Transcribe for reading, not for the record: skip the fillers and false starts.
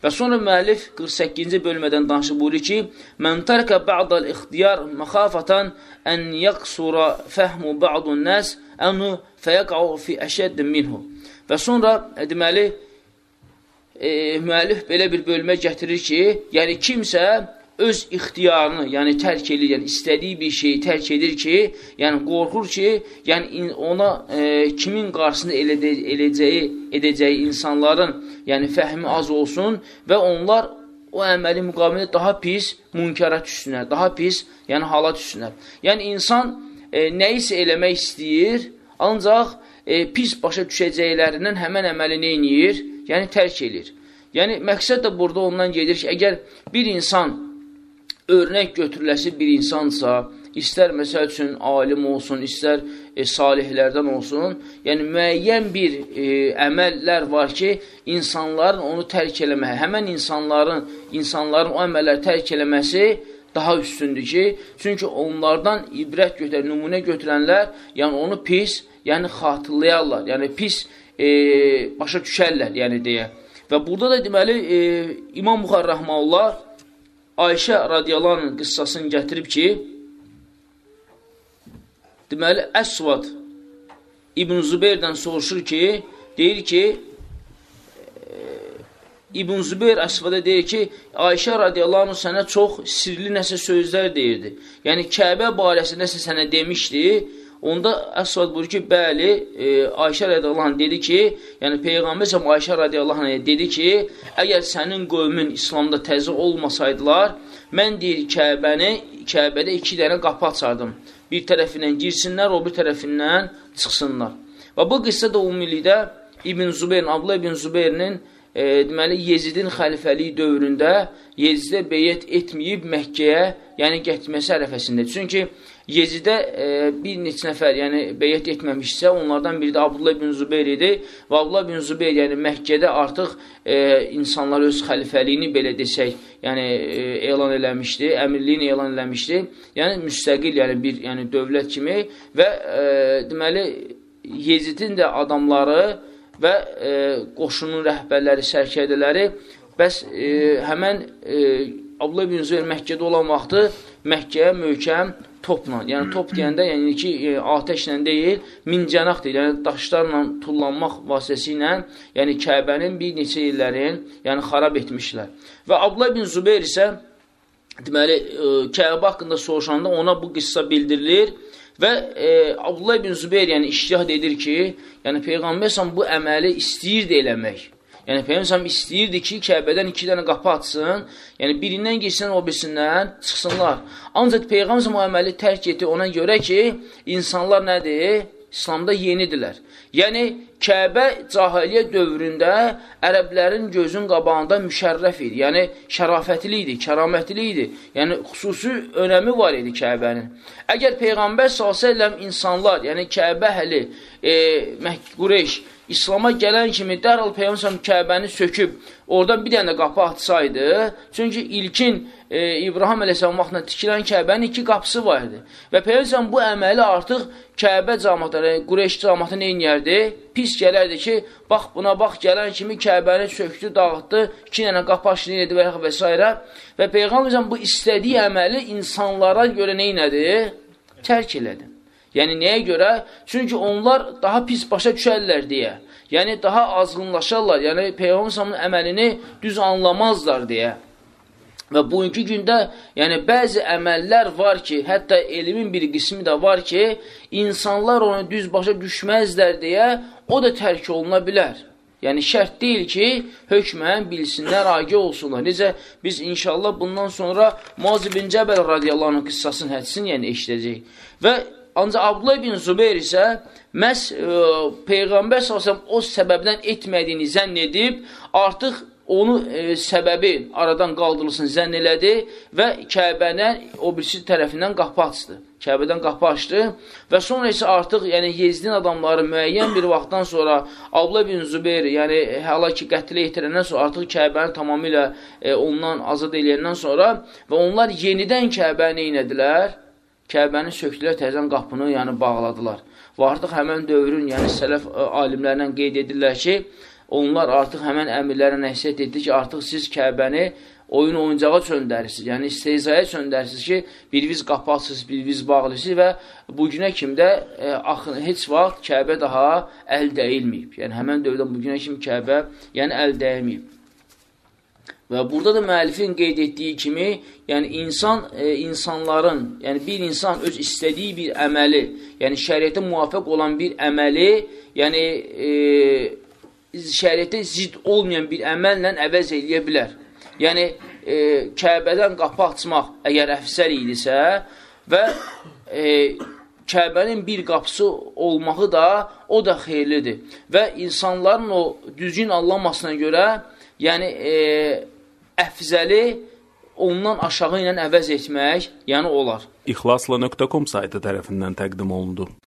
Və sonra müəllif 48-ci bölmədən danışıb buyurur ki, "Mən tərkə ba'dal ixtiyar məxafatan ən yaqsura fəhmu ba'dun nas anu fəyaqa'u fi əşədd minhu." Və sonra deməli müəllif belə bir bölmə gətirir ki, yəni kimsə öz ixtiyarını, yəni tərk edir, yəni istədiyi bir şeyi tərk edir ki, yəni qorxur ki, yəni ona kimin qarşısında edəcəyi insanların, yəni fəhmi az olsun və onlar o əməli müqabilində daha pis münkara düşsünlər, daha pis, yəni hala düşsünlər. Yəni insan nəyisə eləmək istəyir, ancaq pis başa düşəcəklərindən həmən əməli nə edir? Yəni tərk edir. Yəni məqsəd də burada ondan gedir ki, əgər bir insan örnək götürüləsi bir insansa, istər məsəl üçün alim olsun, istər salihlərdən olsun, yəni müəyyən bir əməllər var ki, insanların onu tərk eləməyi, həmən insanların o əməlləri tərk eləməsi daha üstündür ki, çünki onlardan ibrət götürən, nümunə götürənlər, yəni onu pis, yəni xatırlayarlar, yəni pis başa düşərlər, yəni deyə. Və burada da deməli, İmam Buxari Rəhməhullah Ayşə radiyallahu anh'ın qıssasını gətirib ki, deməli, Əsvad İbn Zübeyrdən soruşur ki, deyir ki, İbn Zübeyr Əsvada deyir ki, Ayşə radiyallahu anh sənə çox sirli nəsə sözlər deyirdi. Yəni, Kəbə barəsində nəsə sənə demişdi. Onda Əsvad buyur ki, bəli, Ayşə radiyallahu anh dedi ki, yəni Peyğəmbər Ayşə radiyallahu anh dedi ki, əgər sənin qövmün İslamda təzə olmasaydılar, mən deyir Kəbədə 2 dənə qapı açardım. Bir tərəfindən girsinlər, o bir tərəfindən çıxsınlar. Və bu qıssa da ümumilikdə Abdullah ibn Zübeyrinin deməli, Yezidin xəlifəliyi dövründə Yezidə beyyət etməyib Məkkəyə, yəni getməsi ərəfəsində. Çünki Yezidə bir neçə nəfər, yəni beyyət etməmişsə, onlardan biri də Abdullah ibn Zübeyr idi və Abdullah ibn Zübeyr, yəni Məkkədə artıq insanlar öz xəlifəliyini belə desək, yəni elan eləmişdi, əmirliyini elan eləmişdi, yəni müstəqil, yəni bir dövlət kimi və deməli, Yezidin də adamları və qoşunun rəhbərləri, sərkərdələri, bəs həmən Abdullah ibn Zübeyr Məkkədə olan vaxtı Məkkəyə möhkəm topla, yəni top deyəndə, yəni ki, atəşlə deyil, mincənaqdır, yəni daşlarla tullanmaq vasitəsilə, yəni Kəbənin bir neçə illərin, yəni xarab etmişlər. Və Abdullah ibn Zübeyr isə, deməli, Kəbə haqqında soruşanda ona bu qıssa bildirilir və Abdullah ibn Zübeyr, yəni iştihad edir ki, yəni Peyğəmbər bu əməli istəyirdi eləmək. Yəni Peyğəmbər istəyirdi ki, Kəbədən 2 dənə qapı açsın, yəni birindən geçsin, o birisindən çıxsınlar. Ancaq Peyğəmbər o əməli tərk etdi ona görə ki, insanlar nədir? İslamda yenidirlər. Yəni, Kəbə cahiliyyə dövründə ərəblərin gözün qabağında müşərrəf idi. Yəni, şərafətli idi, kəramətli idi. Yəni, xüsusi önəmi var idi Kəbənin. Əgər Peyğəmbər s.ə.v insanlar, yəni Kəbə əhli, Qureyş, İslama gələn kimi dərhal Peyğəmbər Kəbəni söküb, oradan bir dənə qapı açsaydı, çünki ilkin İbrahim əleyhissalam vaxtında tikilən Kəbənin 2 qapısı var idi. Və Peyğəmbər bu əməli artıq Kəbə cəmaatları, Qureyş cəmaatı nə edirdi? Pis gələrdi ki, bax buna bax gələn kimi Kəbəni söktü, dağıtdı, 2 dənə qapı açdı və s. Və Peyğəmbər bu istədiyi əməli insanlara görə nə edir? Tərk elədi. Yəni, nəyə görə? Çünki onlar daha pis başa düşərlər deyə. Yəni, daha azğınlaşarlar. Yəni, Peyğəmbər əməlini düz anlamazlar deyə. Və bugünkü gündə, yəni, bəzi əməllər var ki, hətta elmin bir qismi də var ki, insanlar onu düz başa düşməzlər deyə, o da tərk oluna bilər. Yəni, şərt deyil ki, hökmən bilsinlər, agah olsunlar. Necə, biz inşallah bundan sonra Muaz ibn Cəbəl radiyallahu anh qıssasının hədisini, yəni, eşidəcəyik. Və ancaq Abdullah ibn Zübeyr isə məhz Peyğəmbər s.ə.v o səbəbdən etmədiyini zənn edib, artıq onu səbəbi aradan qaldırılsın zənn elədi və Kəbədən o birisi tərəfindən qapı açdı. Kəbədən qapı açdı və sonra isə artıq yəni, Yezdin adamları müəyyən bir vaxtdan sonra Abdullah ibn Zübeyr, yəni hələ ki qətlə yetirəndən sonra artıq Kəbəni tamamilə ondan azad eləyəndən sonra və onlar yenidən Kəbəni eynədilər. Kəbəni söktülər, təzən qapını yəni bağladılar. Və artıq həmən dövrün yəni sələf alimlərindən qeyd edirlər ki, onlar artıq həmən əmirlərə nəsihət etdi ki, artıq siz Kəbəni oyun oyuncağa çöndərirsiniz, yəni istehzaya çöndərirsiniz ki, biriniz qapatsınız, biriniz bağlısınız və bu günə kimi də heç vaxt Kəbə daha əl dəyilməyib. Yəni həmən dövrdən bu günə kimi Kəbə yəni əl dəyilməyib. Və burada da müəllifin qeyd etdiyi kimi, yəni insanların, yəni bir insan öz istədiyi bir əməli, yəni şəriətə müvafiq olan bir əməli, yəni şəriətə zidd olmayan bir əməllə əvəz eləyə bilər. Yəni Kəbədən qapı açmaq əgər əfsəl idisə və Kəbənin bir qapısı olmağı da o da xeyirlidir. Və insanların o düzgün anlamasına görə, yəni əfzəli ondan aşağı ilə əvəz etmək, yəni olar. İxlasla.com saytı tərəfindən təqdim olundu.